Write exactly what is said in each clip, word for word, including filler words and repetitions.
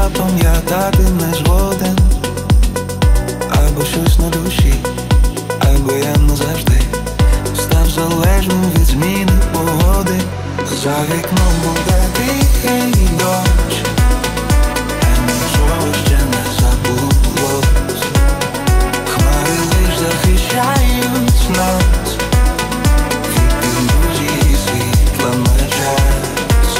запам'ятати не згоден. Або щось на душі, або я назавжди став залежним від зміни погоди. За вікном буде тихий дощ, а нічого ще не забулось. Хмари лиш захищають нас від ілюзії світла на час.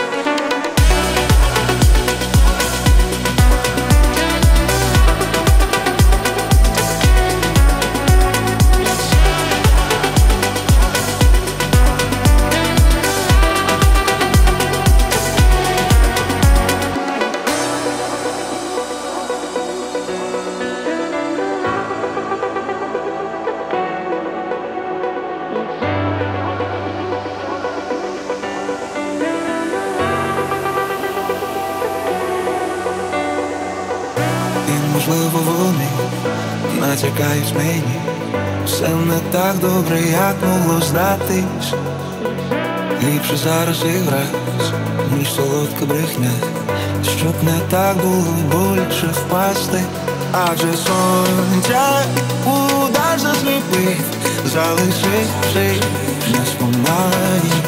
Можливо, вони натякають мені, все не так добре, як могло здатись. Ліпше зараз і враз, ніж солодка брехня, щоб не так було боляче впасти. Адже сонця удар засліпив, залишивши нас в тумані.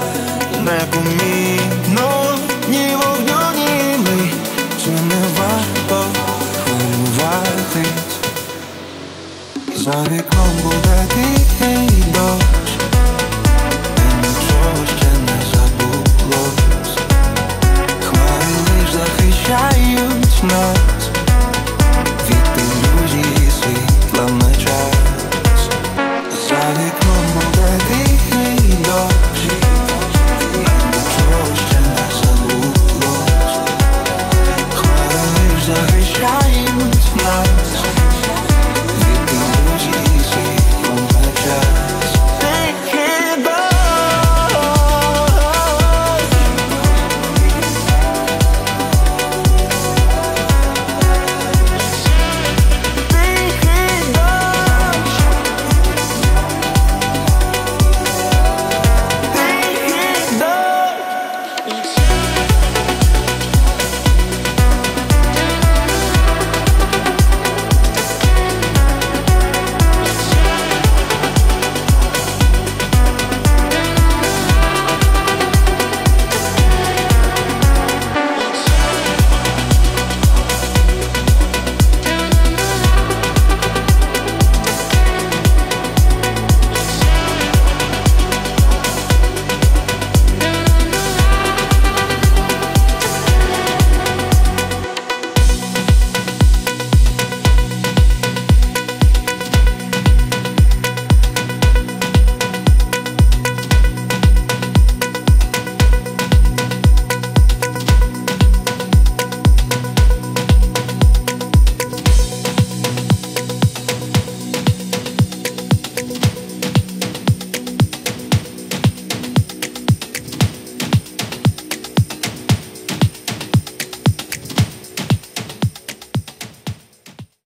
Непомітно ні вогню, ні ми, чи не варто хвилюватись. За вікном буде ти.